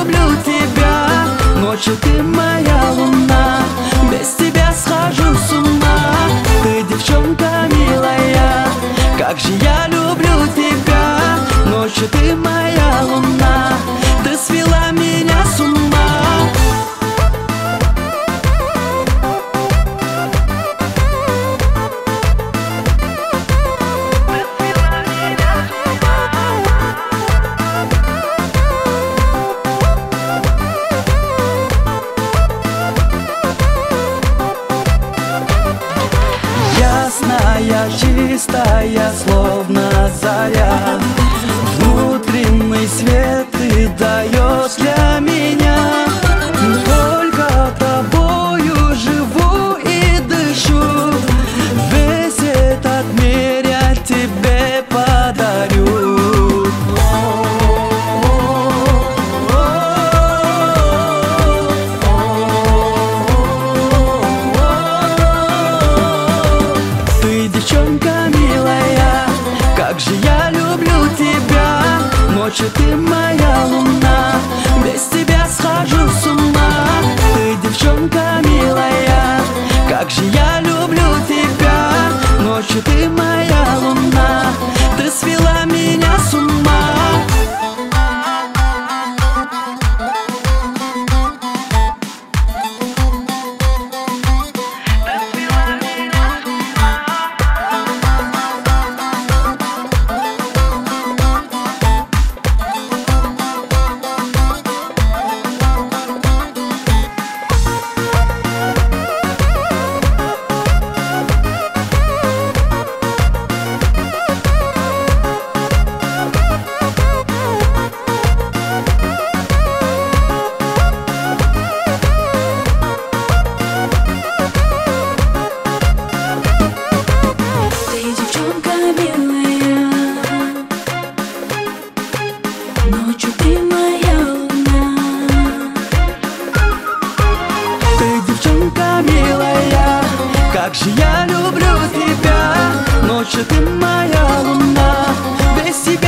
люблю тебя. Ночью ты моя луна, без тебя схожу с ума. Ты девчонка милая, как же я люблю тебя. Ночью ты моя луна, ты свела меня с ума. Ясная, чистая, словно заря, внутренний свет ты даешь для меня. Только тобою живу и дышу, весь этот мир я тебе подарю. Девчонка милая, как же я люблю тебя. Ночью ты моя луна, без тебя схожу с ума. Ты девчонка милая, как же я люблю тебя. Ночью ты моя луна, ты свела меня с ума. Ночью ты моя луна. Ты девчонка милая, как же я люблю тебя. Ночью ты моя луна, без тебя